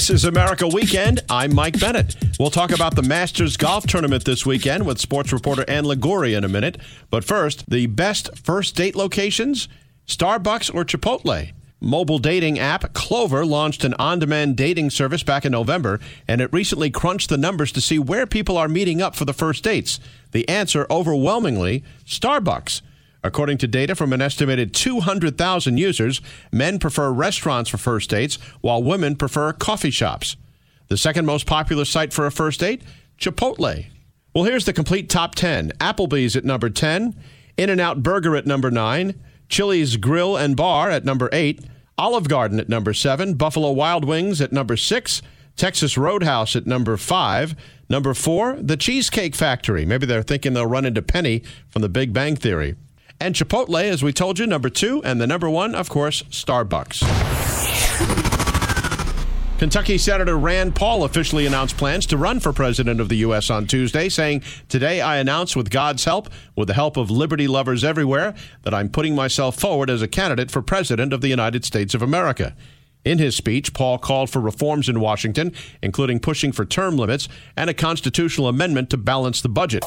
This is America Weekend. I'm Mike Bennett. We'll talk about the Masters Golf Tournament this weekend with sports reporter Ann Liguori in a minute. But first, the best first date locations? Starbucks or Chipotle? Mobile dating app Clover launched an on-demand dating service back in November, and it recently crunched the numbers to see where people are meeting up for the first dates. The answer, overwhelmingly, Starbucks. According to data from an estimated 200,000 users, men prefer restaurants for first dates, while women prefer coffee shops. The second most popular site for a first date? Chipotle. Well, here's the complete top 10. Applebee's at number 10, In-N-Out Burger at number 9, Chili's Grill and Bar at number 8, Olive Garden at number 7, Buffalo Wild Wings at number 6, Texas Roadhouse at number 5, number 4, The Cheesecake Factory. Maybe they're thinking they'll run into Penny from The Big Bang Theory. And Chipotle, as we told you, number 2, and the number 1, of course, Starbucks. Kentucky Senator Rand Paul officially announced plans to run for president of the U.S. on Tuesday, saying, "Today I announce with God's help, with the help of liberty lovers everywhere, that I'm putting myself forward as a candidate for president of the United States of America." In his speech, Paul called for reforms in Washington, including pushing for term limits and a constitutional amendment to balance the budget.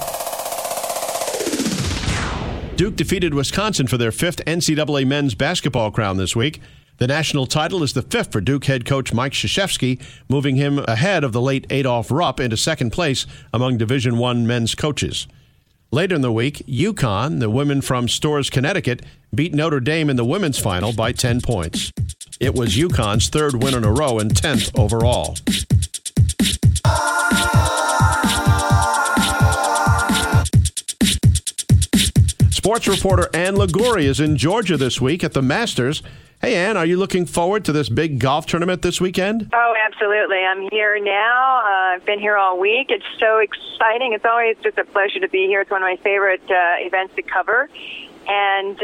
Duke defeated Wisconsin for their 5th NCAA men's basketball crown this week. The national title is the 5th for Duke head coach Mike Krzyzewski, moving him ahead of the late Adolph Rupp into second place among Division I men's coaches. Later in the week, UConn, the women from Storrs, Connecticut, beat Notre Dame in the women's final by 10 points. It was UConn's 3rd win in a row and 10th overall. Sports reporter Ann Liguori is in Georgia this week at the Masters. Hey, Ann, are you looking forward to this big golf tournament this weekend? Oh, absolutely. I'm here now. I've been here all week. It's so exciting. It's always just a pleasure to be here. It's one of my favorite events to cover. And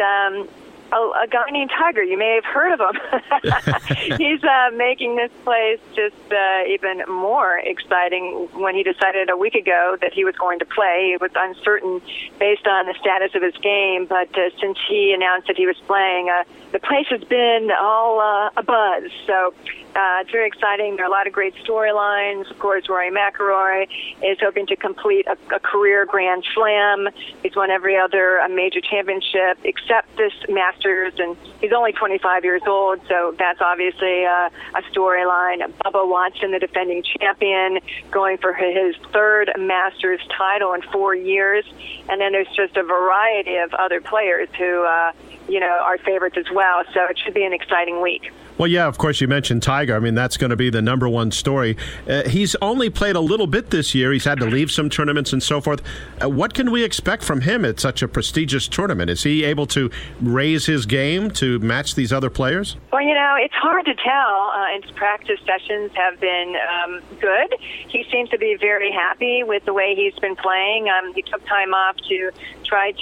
a guy named Tiger, you may have heard of him. He's making this place just even more exciting. When he decided a week ago that he was going to play, he was uncertain based on the status of his game, but since he announced that he was playing, the place has been all abuzz. So it's very exciting. There are a lot of great storylines. Of course, Rory McIlroy is hoping to complete a career Grand Slam. He's won every other major championship except this Masters, and he's only 25 years old, so that's obviously a storyline. Bubba Watson, the defending champion, going for his 3rd Masters title in 4 years. And then there's just a variety of other players who, are favorites as well. So it should be an exciting week. Well, yeah, of course, you mentioned Tiger. I mean, that's going to be the number one story. He's only played a little bit this year. He's had to leave some tournaments and so forth. What can we expect from him at such a prestigious tournament? Is he able to raise his game to match these other players? Well, it's hard to tell. His practice sessions have been good. He seems to be very happy with the way he's been playing. He took time off to try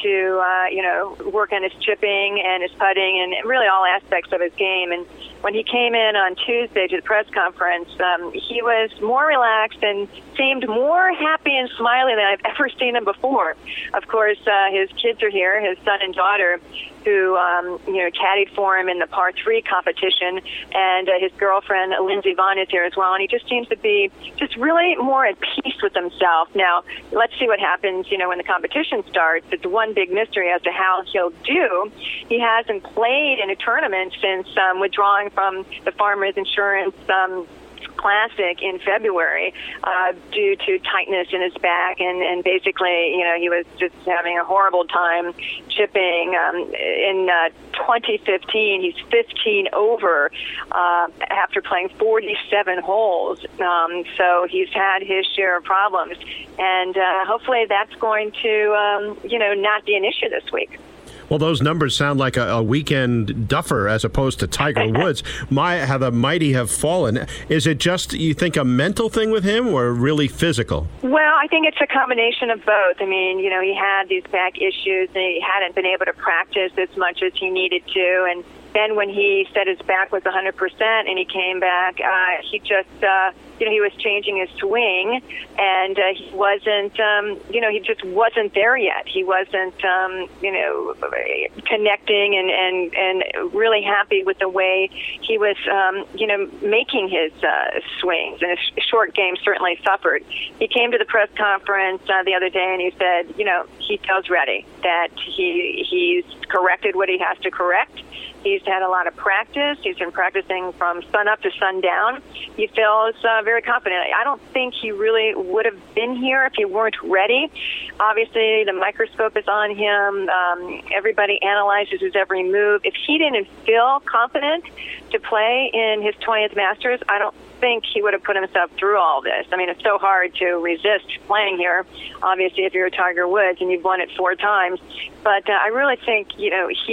to, work on his chipping and his putting and really all aspects of his game. And when he came in on Tuesday to the press conference, he was more relaxed and seemed more happy and smiley than I've ever seen him before. Of course, his kids are here, his son and daughter, who caddied for him in the par 3 competition, and his girlfriend Lindsey Vonn is here as well, and he just seems to be just really more at peace with himself. Now, let's see what happens, when the competition starts. It's one big mystery as to how he'll do. He hasn't played in a tournament since withdrawing from the Farmers Insurance Classic in February due to tightness in his back, and basically, he was just having a horrible time chipping. In 2015, he's 15 over after playing 47 holes. So he's had his share of problems, and hopefully that's going to, not be an issue this week. Well, those numbers sound like a weekend duffer as opposed to Tiger Woods. How the mighty have fallen. Is it just, you think, a mental thing with him or really physical? Well, I think it's a combination of both. I mean, he had these back issues and he hadn't been able to practice as much as he needed to. And then when he said his back was 100% and he came back, he just, he was changing his swing, and he wasn't, he just wasn't there yet. He wasn't, connecting and really happy with the way he was, making his swings. And his short game certainly suffered. He came to the press conference the other day and he said, he feels ready, that he's corrected what he has to correct. He's had a lot of practice. He's been practicing from sun up to sundown. He feels very confident. I don't think he really would have been here if he weren't ready. Obviously, the microscope is on him. Everybody analyzes his every move. If he didn't feel confident to play in his 20th Masters, I don't think he would have put himself through all this. I mean, it's so hard to resist playing here, obviously, if you're Tiger Woods and you've won it 4 times. But I really think, he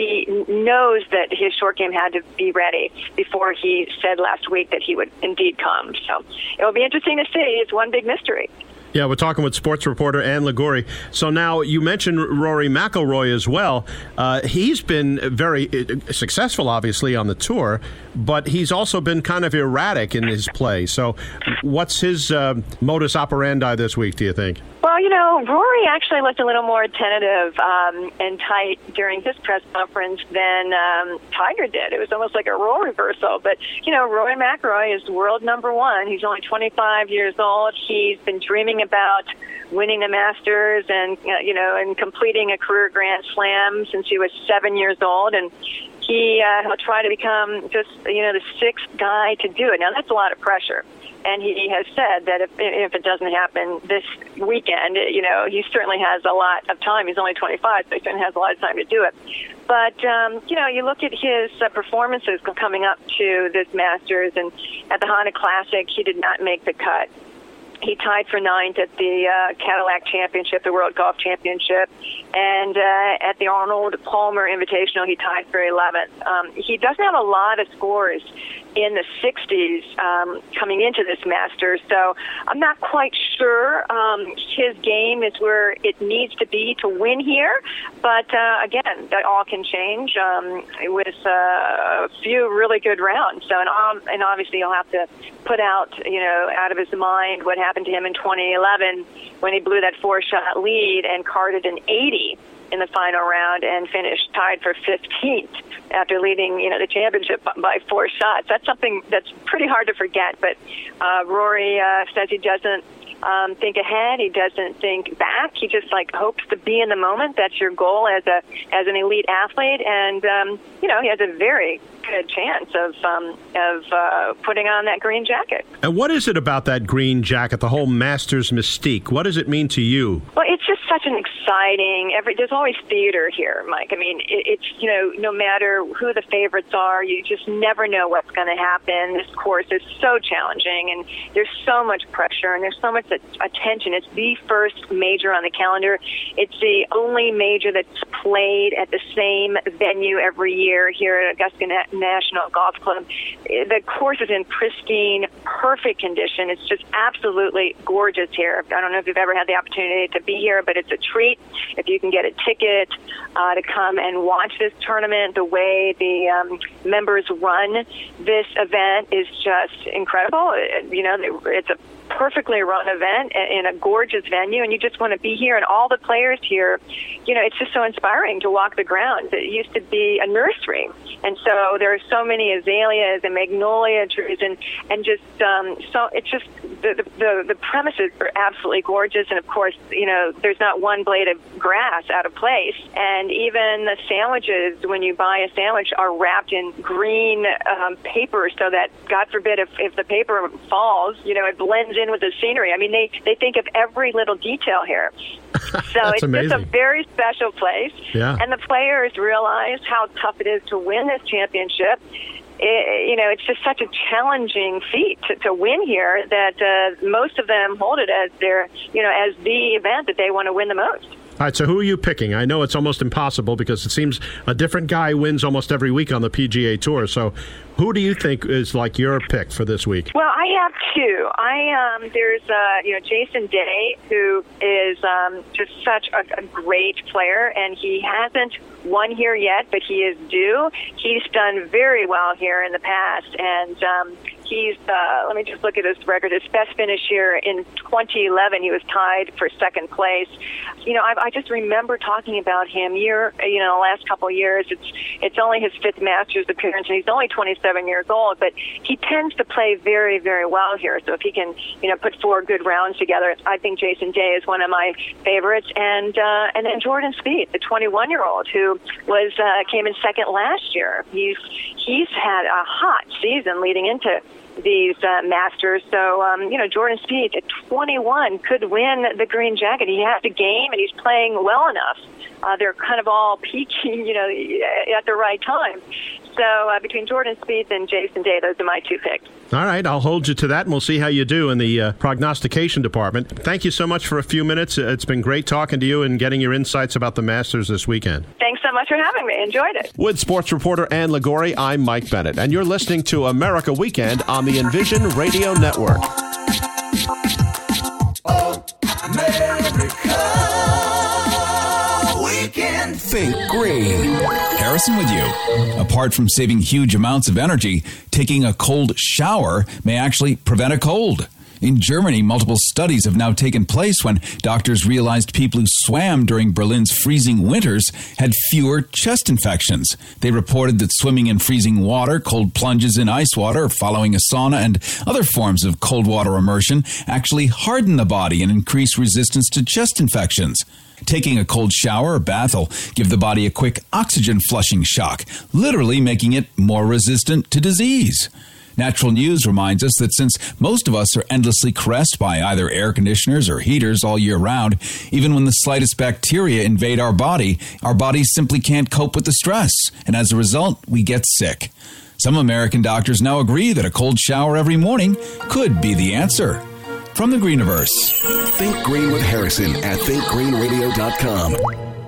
knows that his short game had to be ready before he said last week that he would indeed come. So it'll be interesting to see. It's one big mystery. Yeah, we're talking with sports reporter Ann Liguori. So now you mentioned Rory McIlroy as well. He's been very successful, obviously, on the tour, but he's also been kind of erratic in his play. So what's his modus operandi this week, do you think? Well, Rory actually looked a little more tentative and tight during his press conference than Tiger did. It was almost like a role reversal. But, Rory McIlroy is world number 1. He's only 25 years old. He's been dreaming about winning the Masters and, and completing a career Grand Slam since he was 7 years old. And he'll try to become just, the 6th guy to do it. Now, that's a lot of pressure. And he has said that if it doesn't happen this weekend, he certainly has a lot of time. He's only 25, so he certainly has a lot of time to do it. But, you look at his performances coming up to this Masters, and at the Honda Classic, he did not make the cut. He tied for 9th at the Cadillac Championship, the World Golf Championship, and at the Arnold Palmer Invitational, he tied for 11th. He doesn't have a lot of scores in the 60s coming into this Masters, so I'm not quite sure his game is where it needs to be to win here. But again, that all can change with a few really good rounds. So, and obviously, he'll have to put out of his mind what happened to him in 2011 when he blew that 4-shot lead and carded an 80 in the final round and finished tied for 15th after leading, the championship by 4 shots. That's something that's pretty hard to forget. But Rory says he doesn't think ahead. He doesn't think back. He just hopes to be in the moment. That's your goal as an elite athlete. And he has a very good chance of putting on that green jacket. And what is it about that green jacket, the whole Masters mystique? What does it mean to you? Well, it's just such an exciting, there's always theater here, Mike. I mean, it's, no matter who the favorites are, you just never know what's going to happen. This course is so challenging, and there's so much pressure, and there's so much attention. It's the first major on the calendar. It's the only major that's played at the same venue every year here at Augusta National Golf Club. The course is in pristine, perfect condition. It's just absolutely gorgeous here. I don't know if you've ever had the opportunity to be here, but it's a treat if you can get a ticket to come and watch this tournament. The way the members run this event is just incredible. It's a perfectly run event in a gorgeous venue, and you just want to be here. And all the players here, it's just so inspiring to walk the grounds. It used to be a nursery, and so there are so many azaleas and magnolia trees, and just so it's just the premises are absolutely gorgeous. And of course, there's not one blade of grass out of place, and even the sandwiches, when you buy a sandwich, are wrapped in green paper so that, God forbid, if the paper falls, it blends in with the scenery. I mean, they think of every little detail here. So it's amazing. Just a very special place. Yeah. And the players realize how tough it is to win this championship. It's just such a challenging feat to win here that most of them hold it as their, as the event that they want to win the most. All right, so who are you picking? I know it's almost impossible because it seems a different guy wins almost every week on the PGA Tour. So who do you think is like your pick for this week? Well, I have two. There's Jason Day, who is just such a great player, and he hasn't won here yet, but he is due. He's done very well here in the past, and he's, let me just look at his record. His best finish here in 2011, he was tied for second place. I just remember talking about him the last couple of years. It's only his fifth Masters appearance, and he's only 27 years old, but he tends to play very, very well here. So if he can, put 4 good rounds together, I think Jason Day is one of my favorites. And then Jordan Spieth, the 21-year-old who came in second last year. He's had a hot season leading into these Masters. So, Jordan Spieth at 21 could win the green jacket. He has the game, and he's playing well enough. They're kind of all peaking, at the right time. So between Jordan Spieth and Jason Day, those are my two picks. All right, I'll hold you to that, and we'll see how you do in the prognostication department. Thank you so much for a few minutes. It's been great talking to you and getting your insights about the Masters this weekend. Thanks so much for having me. Enjoyed it. With sports reporter Ann Liguori, I'm Mike Bennett, and you're listening to America Weekend on the Envision Radio Network. America Weekend. Think green. Harrison with you. Apart from saving huge amounts of energy, taking a cold shower may actually prevent a cold. In Germany, multiple studies have now taken place when doctors realized people who swam during Berlin's freezing winters had fewer chest infections. They reported that swimming in freezing water, cold plunges in ice water, following a sauna, and other forms of cold water immersion actually harden the body and increase resistance to chest infections. Taking a cold shower or bath will give the body a quick oxygen flushing shock, literally making it more resistant to disease. Natural News reminds us that since most of us are endlessly caressed by either air conditioners or heaters all year round, even when the slightest bacteria invade our bodies simply can't cope with the stress, and as a result, we get sick. Some American doctors now agree that a cold shower every morning could be the answer. From the Greeniverse. Think Green with Harrison at thinkgreenradio.com.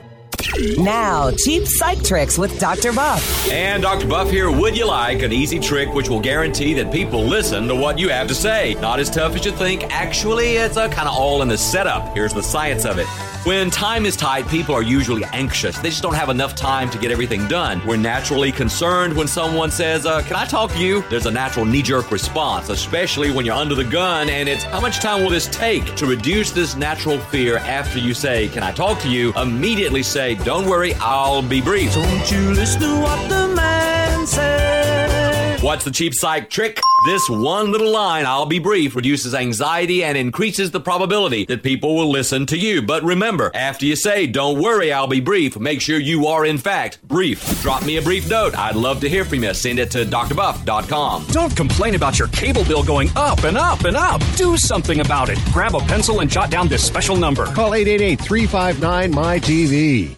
Now, cheap psych tricks with Dr. Buff. And Dr. Buff here. Would you like an easy trick which will guarantee that people listen to what you have to say? Not as tough as you think. Actually, it's kind of all in the setup. Here's the science of it. When time is tight, people are usually anxious. They just don't have enough time to get everything done. We're naturally concerned when someone says, can I talk to you? There's a natural knee-jerk response, especially when you're under the gun, and it's, how much time will this take? To reduce this natural fear after you say, can I talk to you? Immediately say, don't worry, I'll be brief. Don't you listen to what the man says. What's the cheap psych trick? This one little line, I'll be brief, reduces anxiety and increases the probability that people will listen to you. But remember, after you say, don't worry, I'll be brief, make sure you are, in fact, brief. Drop me a brief note. I'd love to hear from you. Send it to drbuff.com. Don't complain about your cable bill going up and up and up. Do something about it. Grab a pencil and jot down this special number. Call 888-359-MY-TV.